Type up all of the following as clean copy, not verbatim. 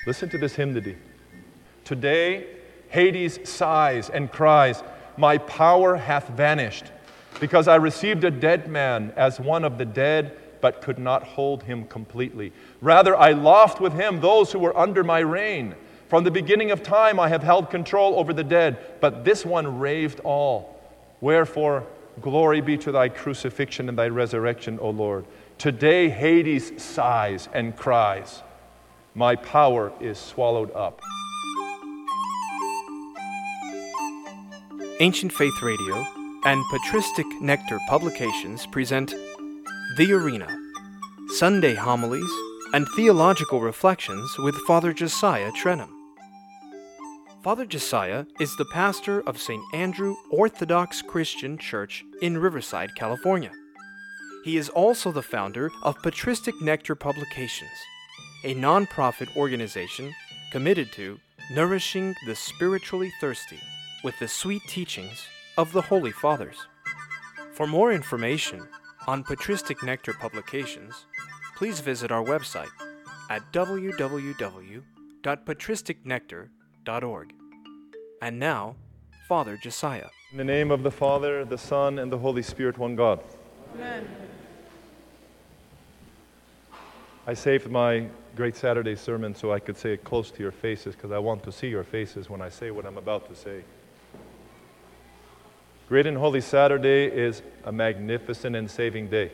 Listen to this hymnody. Today, Hades sighs and cries, my power hath vanished, because I received a dead man as one of the dead, but could not hold him completely. Rather, I loft with him those who were under my reign. From the beginning of time I have held control over the dead, but this one raved all. Wherefore, glory be to thy crucifixion and thy resurrection, O Lord. Today Hades sighs and cries, my power is swallowed up. Ancient Faith Radio and Patristic Nectar Publications present The Arena, Sunday homilies and theological reflections with Father Josiah Trenum. Father Josiah is the pastor of St. Andrew Orthodox Christian Church in Riverside, California. He is also the founder of Patristic Nectar Publications, a non-profit organization committed to nourishing the spiritually thirsty with the sweet teachings of the Holy Fathers. For more information on Patristic Nectar Publications, please visit our website at www.patristicnectar.org. And now, Father Josiah. In the name of the Father, the Son, and the Holy Spirit, one God. Amen. I saved my Great Saturday sermon so I could say it close to your faces, because I want to see your faces when I say what I'm about to say. Great and Holy Saturday is a magnificent and saving day.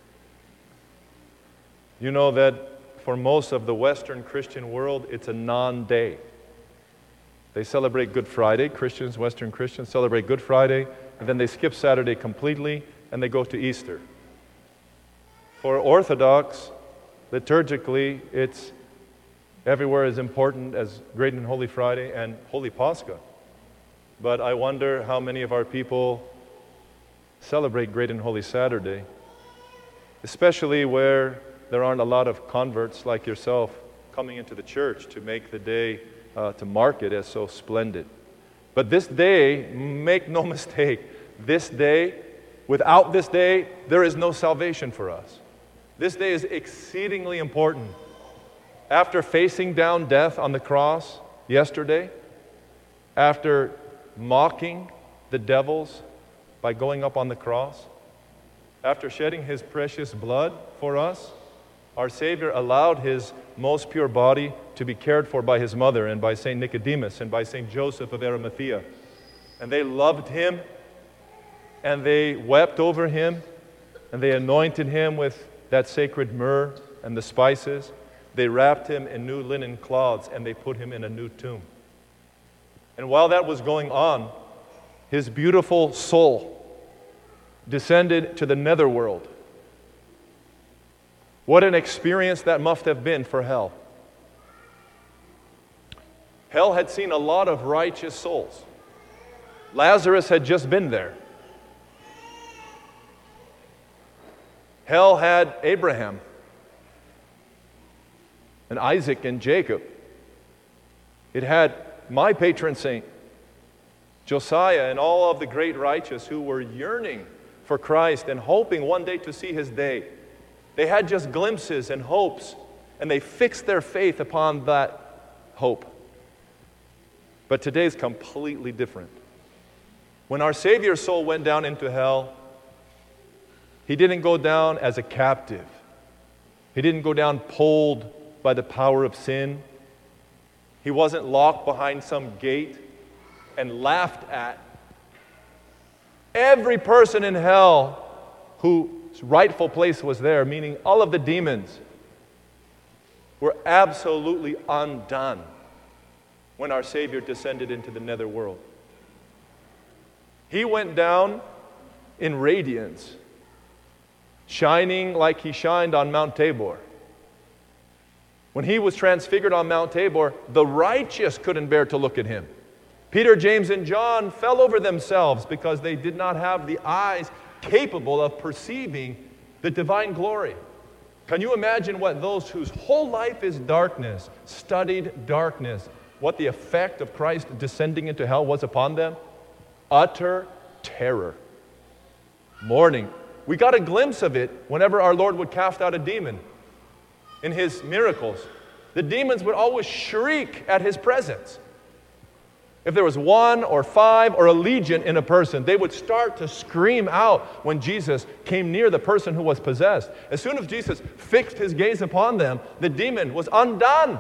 You know that for most of the Western Christian world, it's a non-day. They celebrate Good Friday. Christians, Western Christians, celebrate Good Friday, and then they skip Saturday completely, and they go to Easter. For Orthodox, liturgically, it's everywhere as important as Great and Holy Friday and Holy Pascha. But I wonder how many of our people celebrate Great and Holy Saturday, especially where there aren't a lot of converts like yourself coming into the church to make the day, to mark it as so splendid. But this day, make no mistake, this day, without this day, there is no salvation for us. This day is exceedingly important. After facing down death on the cross yesterday, after mocking the devils by going up on the cross, after shedding his precious blood for us, our Savior allowed his most pure body to be cared for by his mother and by St. Nicodemus and by St. Joseph of Arimathea. And they loved him, and they wept over him, and they anointed him with that sacred myrrh and the spices. They wrapped him in new linen cloths, and they put him in a new tomb. And while that was going on, his beautiful soul descended to the netherworld. What an experience that must have been for hell. Hell had seen a lot of righteous souls. Lazarus had just been there. Hell had Abraham and Isaac and Jacob. It had my patron saint, Josiah, and all of the great righteous who were yearning for Christ and hoping one day to see his day. They had just glimpses and hopes, and they fixed their faith upon that hope. But today is completely different. When our Savior's soul went down into hell, he didn't go down as a captive. He didn't go down pulled by the power of sin. He wasn't locked behind some gate and laughed at. Every person in hell whose rightful place was there, meaning all of the demons, were absolutely undone when our Savior descended into the netherworld. He went down in radiance, shining like he shined on Mount Tabor. When he was transfigured on Mount Tabor, the righteous couldn't bear to look at him. Peter, James, and John fell over themselves because they did not have the eyes capable of perceiving the divine glory. Can you imagine what those whose whole life is darkness, studied darkness, what the effect of Christ descending into hell was upon them? Utter terror. Mourning. We got a glimpse of it whenever our Lord would cast out a demon in his miracles. the demons would always shriek at his presence. If there was 1 or 5 or a legion in a person, they would start to scream out when Jesus came near the person who was possessed. As soon as Jesus fixed his gaze upon them, the demon was undone.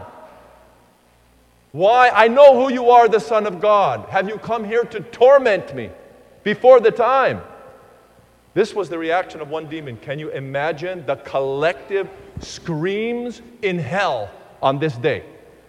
Why? I know who you are, the Son of God. Have you come here to torment me before the time? This was the reaction of one demon. Can you imagine the collective screams in hell on this day?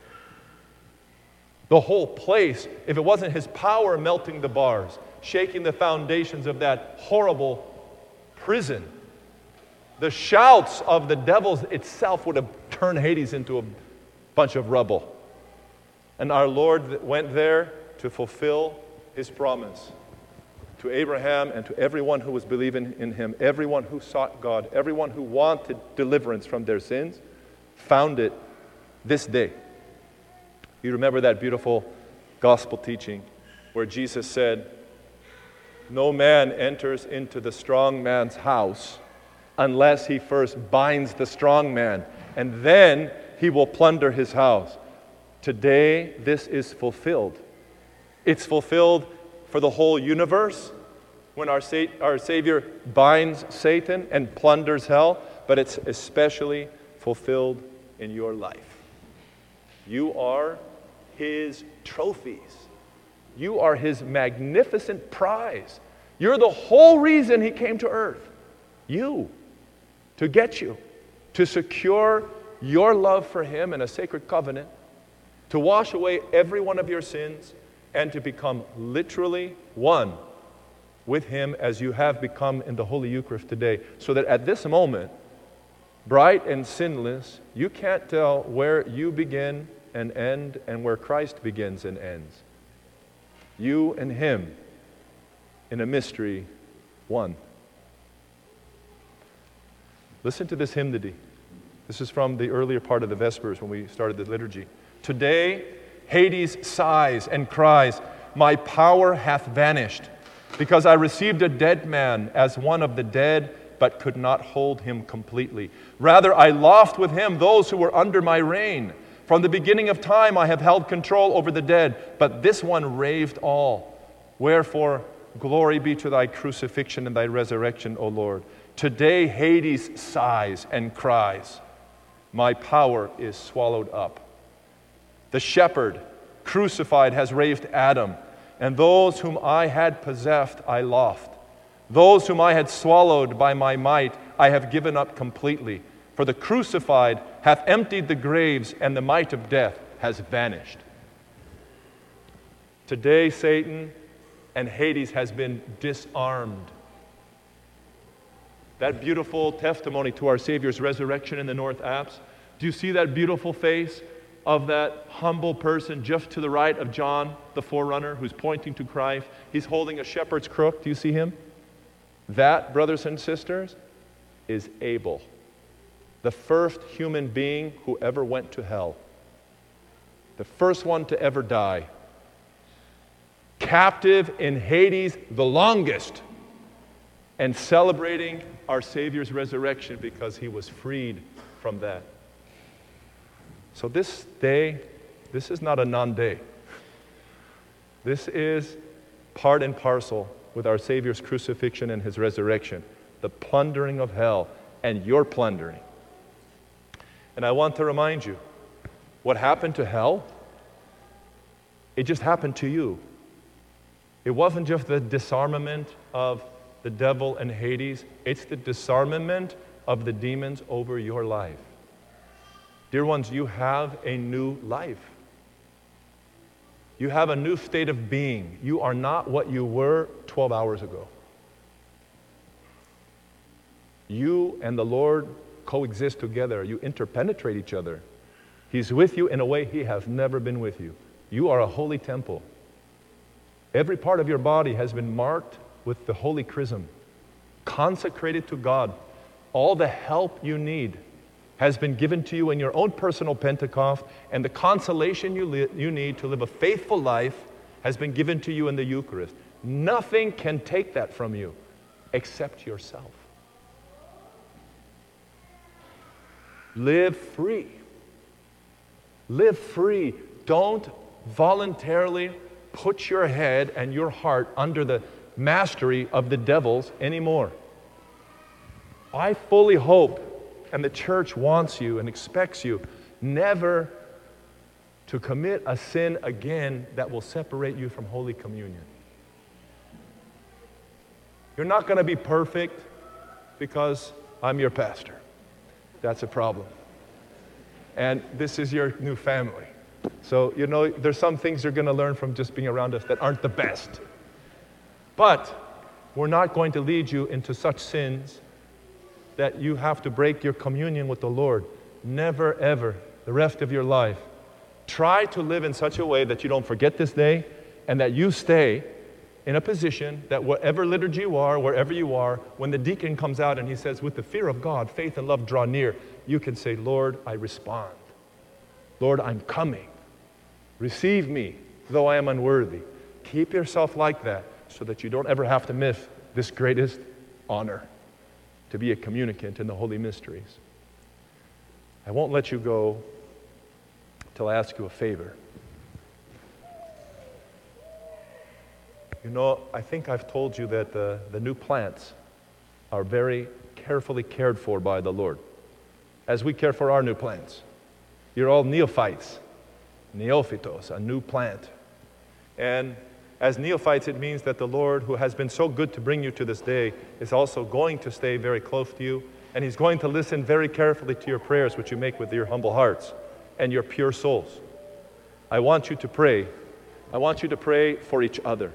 The whole place, if it wasn't his power melting the bars, shaking the foundations of that horrible prison, the shouts of the devils itself would have turned Hades into a bunch of rubble. And our Lord went there to fulfill his promise to Abraham and to everyone who was believing in him, everyone who sought God, everyone who wanted deliverance from their sins, found it this day. You remember that beautiful gospel teaching where Jesus said, "No man enters into the strong man's house unless he first binds the strong man, and then he will plunder his house." Today, this is fulfilled. It's fulfilled for the whole universe when our Savior binds Satan and plunders hell, but it's especially fulfilled in your life. You are his trophies. You are his magnificent prize. You're the whole reason he came to earth. To get you, to secure your love for him in a sacred covenant, to wash away every one of your sins, and to become literally one with him as you have become in the Holy Eucharist today, so that at this moment, bright and sinless, you can't tell where you begin and end and where Christ begins and ends. You and him in a mystery, one. Listen to this hymnody. This is from the earlier part of the Vespers when we started the liturgy. Today, Hades sighs and cries, "My power hath vanished, because I received a dead man as one of the dead, but could not hold him completely. Rather, I loft with him those who were under my reign. From the beginning of time I have held control over the dead, but this one raved all. Wherefore, glory be to thy crucifixion and thy resurrection, O Lord. Today Hades sighs and cries, my power is swallowed up. The shepherd crucified has raved Adam, and those whom I had possessed I lost. Those whom I had swallowed by my might I have given up completely. For the crucified hath emptied the graves, and the might of death has vanished." Today Satan and Hades has been disarmed. That beautiful testimony to our Savior's resurrection in the North Apse. Do you see that beautiful face of that humble person just to the right of John, the forerunner, who's pointing to Christ? He's holding a shepherd's crook. Do you see him? That, brothers and sisters, is Abel, the first human being who ever went to hell, the first one to ever die, captive in Hades the longest, and celebrating our Savior's resurrection because he was freed from that. So this day, this is not a non-day. This is part and parcel with our Savior's crucifixion and his resurrection, the plundering of hell and your plundering. And I want to remind you, what happened to hell, it just happened to you. It wasn't just the disarmament of the devil and Hades, it's the disarmament of the demons over your life. Dear ones, you have a new life. You have a new state of being. You are not what you were 12 hours ago. You and the Lord coexist together. You interpenetrate each other. He's with you in a way he has never been with you. You are a holy temple. Every part of your body has been marked with the holy chrism, consecrated to God. All the help you need has been given to you in your own personal Pentecost, and the consolation you need to live a faithful life has been given to you in the Eucharist. Nothing can take that from you except yourself. Live free. Live free. Don't voluntarily put your head and your heart under the mastery of the devils anymore. I fully hope, and the church wants you and expects you, never to commit a sin again that will separate you from Holy Communion. You're not going to be perfect because I'm your pastor. That's a problem. And this is your new family. So, there's some things you're going to learn from just being around us that aren't the best. But we're not going to lead you into such sins that you have to break your communion with the Lord. Never, ever, the rest of your life. Try to live in such a way that you don't forget this day and that you stay in a position that whatever liturgy you are, wherever you are, when the deacon comes out and he says, with the fear of God, faith and love draw near, you can say, Lord, I respond. Lord, I'm coming. Receive me, though I am unworthy. Keep yourself like that so that you don't ever have to miss this greatest honor, to be a communicant in the holy mysteries. I won't let you go till I ask you a favor. I think I've told you that the new plants are very carefully cared for by the Lord, as we care for our new plants. You're all neophytes, neophytos, a new plant. And as neophytes, it means that the Lord, who has been so good to bring you to this day, is also going to stay very close to you, and He's going to listen very carefully to your prayers, which you make with your humble hearts and your pure souls. I want you to pray. I want you to pray for each other.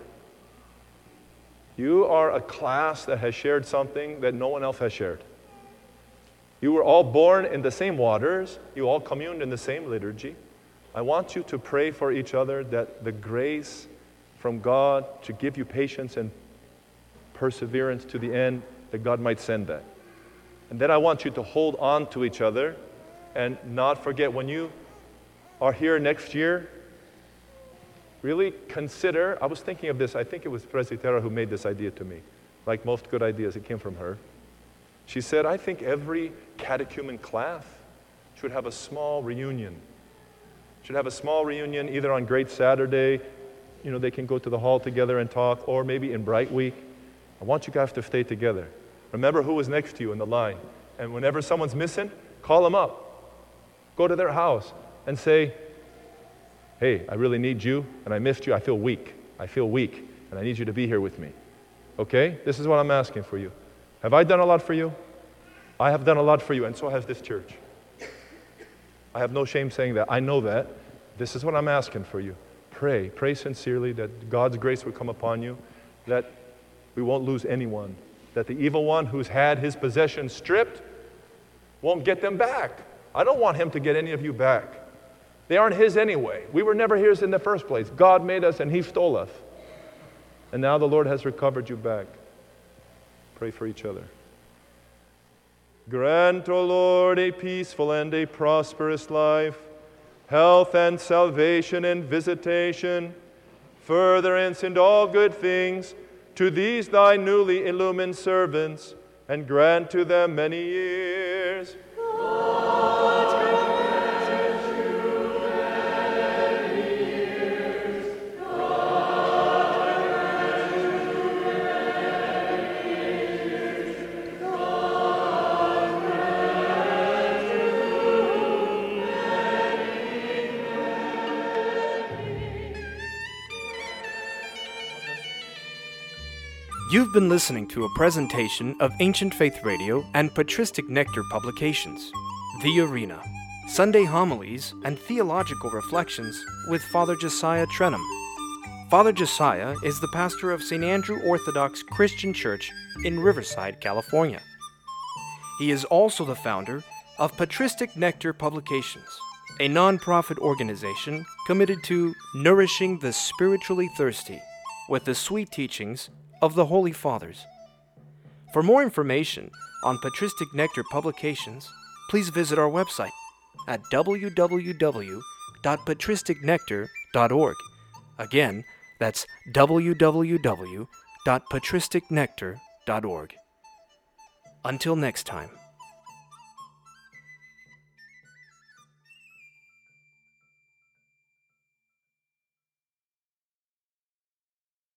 You are a class that has shared something that no one else has shared. You were all born in the same waters. You all communed in the same liturgy. I want you to pray for each other that the grace from God to give you patience and perseverance to the end, that God might send that. And then I want you to hold on to each other and not forget, when you are here next year, really consider, I was thinking of this, I think it was Presbytera who made this idea to me. Like most good ideas, it came from her. She said, I think every catechumen class should have a small reunion. Should have a small reunion either on Great Saturday, they can go to the hall together and talk, or maybe in Bright Week. I want you guys to stay together. Remember who was next to you in the line. And whenever someone's missing, call them up. Go to their house and say, hey, I really need you, and I missed you. I feel weak, and I need you to be here with me. Okay? This is what I'm asking for you. Have I done a lot for you? I have done a lot for you, and so has this church. I have no shame saying that. I know that. This is what I'm asking for you. Pray sincerely that God's grace will come upon you, that we won't lose anyone, that the evil one who's had his possessions stripped won't get them back. I don't want him to get any of you back. They aren't his anyway. We were never his in the first place. God made us and He stole us. And now the Lord has recovered you back. Pray for each other. Grant, O Lord, a peaceful and a prosperous life, health and salvation and visitation, furtherance in all good things to these Thy newly illumined servants, and grant to them many years. You've been listening to a presentation of Ancient Faith Radio and Patristic Nectar Publications, The Arena, Sunday homilies and theological reflections with Father Josiah Trenum. Father Josiah is the pastor of St. Andrew Orthodox Christian Church in Riverside, California. He is also the founder of Patristic Nectar Publications, a non-profit organization committed to nourishing the spiritually thirsty with the sweet teachings of the Holy Fathers. For more information on Patristic Nectar Publications, please visit our website at www.patristicnectar.org. Again, that's www.patristicnectar.org. Until next time.